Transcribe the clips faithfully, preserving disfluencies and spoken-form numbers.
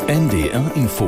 N D R Info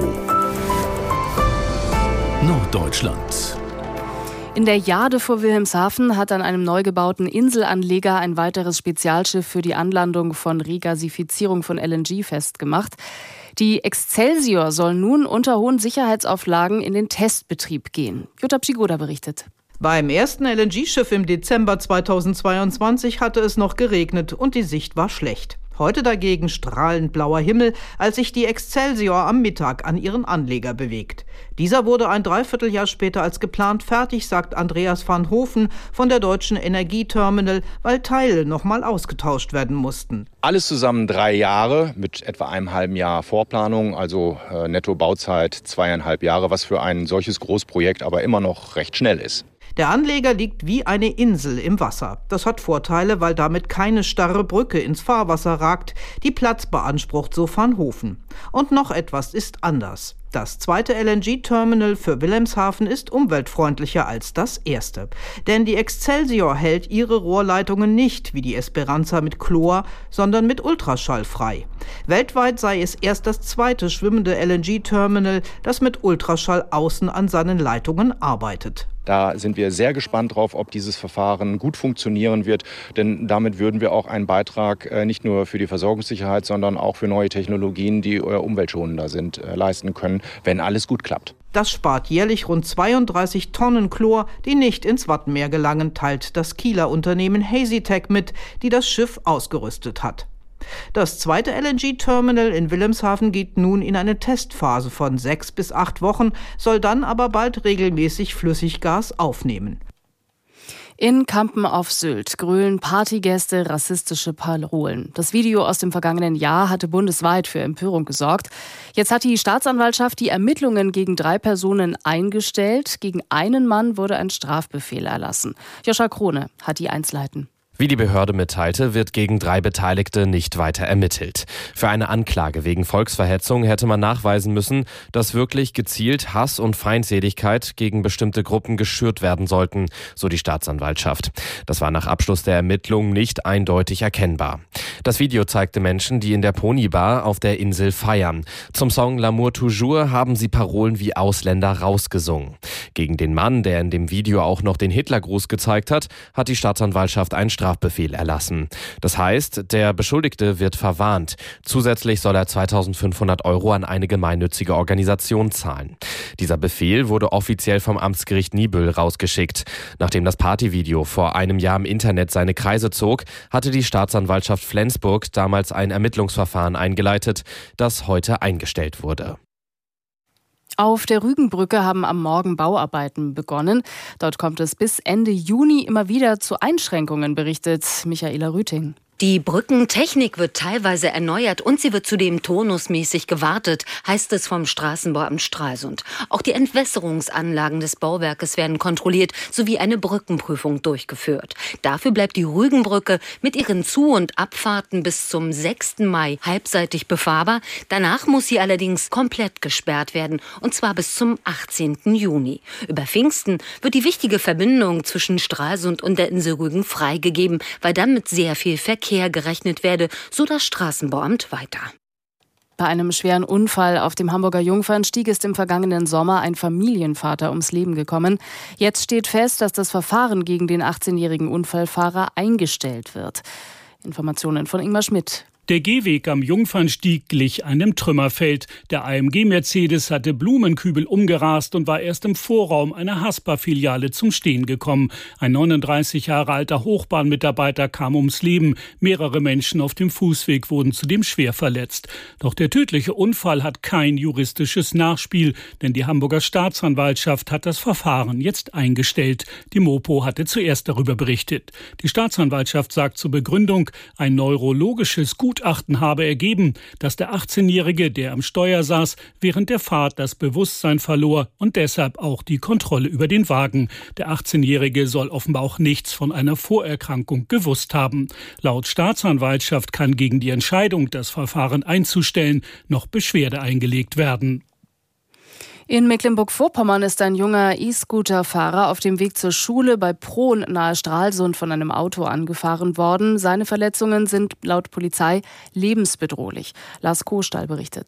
Norddeutschland. In der Jade vor Wilhelmshaven hat an einem neu gebauten Inselanleger ein weiteres Spezialschiff für die Anlandung von Regasifizierung von L N G festgemacht. Die Excelsior soll nun unter hohen Sicherheitsauflagen in den Testbetrieb gehen. Jutta Pschigoda berichtet. Beim ersten L N G-Schiff im Dezember zweitausendzweiundzwanzig hatte es noch geregnet und die Sicht war schlecht. Heute dagegen strahlend blauer Himmel, als sich die Excelsior am Mittag an ihren Anleger bewegt. Dieser wurde ein Dreivierteljahr später als geplant fertig, sagt Andreas van Hoven von der Deutschen Energieterminal, weil Teile nochmal ausgetauscht werden mussten. Alles zusammen drei Jahre mit etwa einem halben Jahr Vorplanung, also äh, netto Bauzeit zweieinhalb Jahre, was für ein solches Großprojekt aber immer noch recht schnell ist. Der Anleger liegt wie eine Insel im Wasser. Das hat Vorteile, weil damit keine starre Brücke ins Fahrwasser ragt, die Platz beansprucht, so Van Hoven. Und noch etwas ist anders. Das zweite L N G-Terminal für Wilhelmshaven ist umweltfreundlicher als das erste. Denn die Excelsior hält ihre Rohrleitungen nicht wie die Esperanza mit Chlor, sondern mit Ultraschall frei. Weltweit sei es erst das zweite schwimmende L N G-Terminal, das mit Ultraschall außen an seinen Leitungen arbeitet. Da sind wir sehr gespannt drauf, ob dieses Verfahren gut funktionieren wird. Denn damit würden wir auch einen Beitrag äh, nicht nur für die Versorgungssicherheit, sondern auch für neue Technologien, die äh, umweltschonender sind, äh, leisten können, wenn alles gut klappt. Das spart jährlich rund zweiunddreißig Tonnen Chlor, die nicht ins Wattenmeer gelangen, teilt das Kieler Unternehmen Hazytech mit, die das Schiff ausgerüstet hat. Das zweite L N G-Terminal in Wilhelmshaven geht nun in eine Testphase von sechs bis acht Wochen, soll dann aber bald regelmäßig Flüssiggas aufnehmen. In Kampen auf Sylt grölen Partygäste rassistische Parolen. Das Video aus dem vergangenen Jahr hatte bundesweit für Empörung gesorgt. Jetzt hat die Staatsanwaltschaft die Ermittlungen gegen drei Personen eingestellt. Gegen einen Mann wurde ein Strafbefehl erlassen. Joscha Krone hat die Einzelheiten. Wie die Behörde mitteilte, wird gegen drei Beteiligte nicht weiter ermittelt. Für eine Anklage wegen Volksverhetzung hätte man nachweisen müssen, dass wirklich gezielt Hass und Feindseligkeit gegen bestimmte Gruppen geschürt werden sollten, so die Staatsanwaltschaft. Das war nach Abschluss der Ermittlungen nicht eindeutig erkennbar. Das Video zeigte Menschen, die in der Ponybar auf der Insel feiern. Zum Song L'amour toujours haben sie Parolen wie Ausländer rausgesungen. Gegen den Mann, der in dem Video auch noch den Hitlergruß gezeigt hat, hat die Staatsanwaltschaft einen Strafbefehl erlassen. Das heißt, der Beschuldigte wird verwarnt. Zusätzlich soll er zweitausendfünfhundert Euro an eine gemeinnützige Organisation zahlen. Dieser Befehl wurde offiziell vom Amtsgericht Niebüll rausgeschickt. Nachdem das Partyvideo vor einem Jahr im Internet seine Kreise zog, hatte die Staatsanwaltschaft Flensburg damals ein Ermittlungsverfahren eingeleitet, das heute eingestellt wurde. Auf der Rügenbrücke haben am Morgen Bauarbeiten begonnen. Dort kommt es bis Ende Juni immer wieder zu Einschränkungen, berichtet Michaela Rüting. Die Brückentechnik wird teilweise erneuert und sie wird zudem turnusmäßig gewartet, heißt es vom Straßenbauamt Stralsund. Auch die Entwässerungsanlagen des Bauwerkes werden kontrolliert sowie eine Brückenprüfung durchgeführt. Dafür bleibt die Rügenbrücke mit ihren Zu- und Abfahrten bis zum sechsten Mai halbseitig befahrbar. Danach muss sie allerdings komplett gesperrt werden, und zwar bis zum achtzehnten Juni. Über Pfingsten wird die wichtige Verbindung zwischen Stralsund und der Insel Rügen freigegeben, weil dann mit sehr viel Verkehr gerechnet werde, so das Straßenbauamt weiter. Bei einem schweren Unfall auf dem Hamburger Jungfernstieg ist im vergangenen Sommer ein Familienvater ums Leben gekommen. Jetzt steht fest, dass das Verfahren gegen den achtzehnjährigen Unfallfahrer eingestellt wird. Informationen von Ingmar Schmidt. Der Gehweg am Jungfernstieg glich einem Trümmerfeld. Der A M G Mercedes hatte Blumenkübel umgerast und war erst im Vorraum einer Haspa-Filiale zum Stehen gekommen. Ein neununddreißig Jahre alter Hochbahnmitarbeiter kam ums Leben. Mehrere Menschen auf dem Fußweg wurden zudem schwer verletzt. Doch der tödliche Unfall hat kein juristisches Nachspiel, denn die Hamburger Staatsanwaltschaft hat das Verfahren jetzt eingestellt. Die Mopo hatte zuerst darüber berichtet. Die Staatsanwaltschaft sagt zur Begründung, ein neurologisches Gutachten habe ergeben, dass der achtzehnjährige, der am Steuer saß, während der Fahrt das Bewusstsein verlor und deshalb auch die Kontrolle über den Wagen. Der achtzehnjährige soll offenbar auch nichts von einer Vorerkrankung gewusst haben. Laut Staatsanwaltschaft kann gegen die Entscheidung, das Verfahren einzustellen, noch Beschwerde eingelegt werden. In Mecklenburg-Vorpommern ist ein junger E-Scooter-Fahrer auf dem Weg zur Schule bei Prohn nahe Stralsund von einem Auto angefahren worden. Seine Verletzungen sind laut Polizei lebensbedrohlich. Lars Kohlstall berichtet.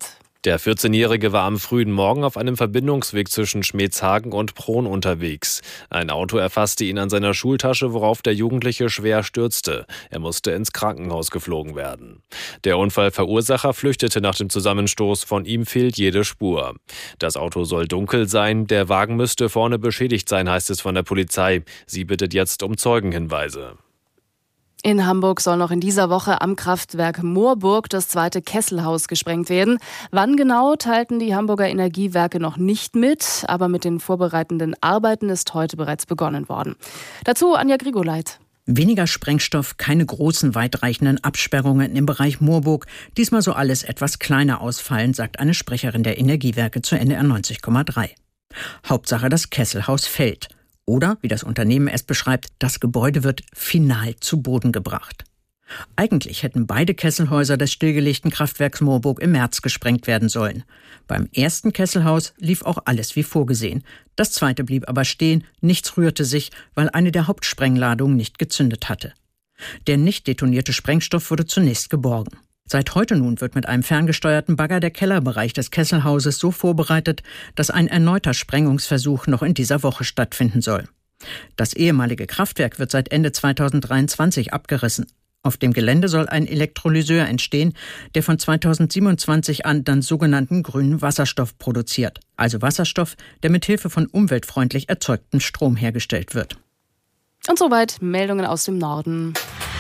Der vierzehnjährige war am frühen Morgen auf einem Verbindungsweg zwischen Schmetzhagen und Prohn unterwegs. Ein Auto erfasste ihn an seiner Schultasche, worauf der Jugendliche schwer stürzte. Er musste ins Krankenhaus geflogen werden. Der Unfallverursacher flüchtete nach dem Zusammenstoß. Von ihm fehlt jede Spur. Das Auto soll dunkel sein. Der Wagen müsste vorne beschädigt sein, heißt es von der Polizei. Sie bittet jetzt um Zeugenhinweise. In Hamburg soll noch in dieser Woche am Kraftwerk Moorburg das zweite Kesselhaus gesprengt werden. Wann genau, teilten die Hamburger Energiewerke noch nicht mit, aber mit den vorbereitenden Arbeiten ist heute bereits begonnen worden. Dazu Anja Grigoleit. Weniger Sprengstoff, keine großen, weitreichenden Absperrungen im Bereich Moorburg. Diesmal soll alles etwas kleiner ausfallen, sagt eine Sprecherin der Energiewerke zu N D R neunzig Komma drei. Hauptsache, das Kesselhaus fällt. Oder, wie das Unternehmen es beschreibt, das Gebäude wird final zu Boden gebracht. Eigentlich hätten beide Kesselhäuser des stillgelegten Kraftwerks Moorburg im März gesprengt werden sollen. Beim ersten Kesselhaus lief auch alles wie vorgesehen. Das zweite blieb aber stehen, nichts rührte sich, weil eine der Hauptsprengladungen nicht gezündet hatte. Der nicht detonierte Sprengstoff wurde zunächst geborgen. Seit heute nun wird mit einem ferngesteuerten Bagger der Kellerbereich des Kesselhauses so vorbereitet, dass ein erneuter Sprengungsversuch noch in dieser Woche stattfinden soll. Das ehemalige Kraftwerk wird seit Ende zweitausenddreiundzwanzig abgerissen. Auf dem Gelände soll ein Elektrolyseur entstehen, der von zweitausendsiebenundzwanzig an dann sogenannten grünen Wasserstoff produziert. Also Wasserstoff, der mit Hilfe von umweltfreundlich erzeugtem Strom hergestellt wird. Und soweit Meldungen aus dem Norden.